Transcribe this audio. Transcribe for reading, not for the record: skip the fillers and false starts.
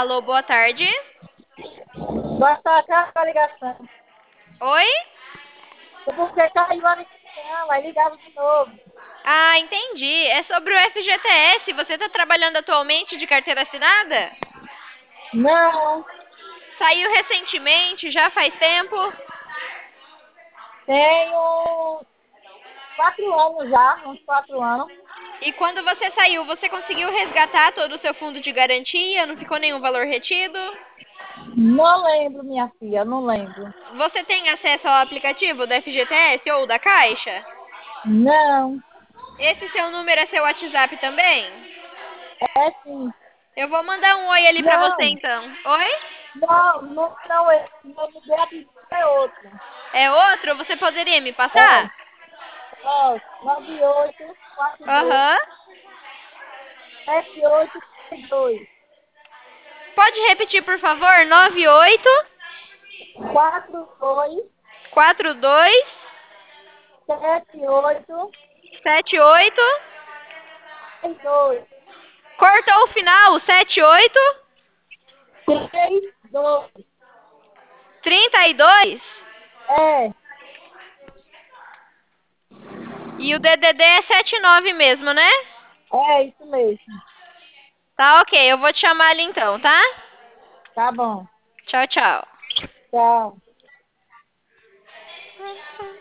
Alô, boa tarde. Boa tarde, a ligação. Oi? Porque caiu a ligação, aí ligava de novo. Ah, entendi. É sobre o FGTS. Você está trabalhando atualmente de carteira assinada? Não, Saiu recentemente, já faz tempo. tenho 4 anos já, uns 4 anos. E quando você saiu, você conseguiu resgatar todo o seu fundo de garantia? Não ficou nenhum valor retido? Não lembro, minha filha, não lembro. Você tem acesso ao aplicativo da FGTS ou da Caixa? Não, Esse seu número é seu WhatsApp também? é sim. Eu vou mandar um oi ali pra você Não, então. Oi? não, esse nome de apelido é outro. É outro? Você poderia me É, passar? ó, 9842 Aham. 7832 Pode repetir, por favor? 98 42 42 78 78. 32 Cortou o final, 78 32. 32. É, E o DDD é 79 mesmo, né? é isso mesmo. Tá, ok. Eu vou te chamar ali então, tá? Tá bom. Tchau, tchau. Tchau.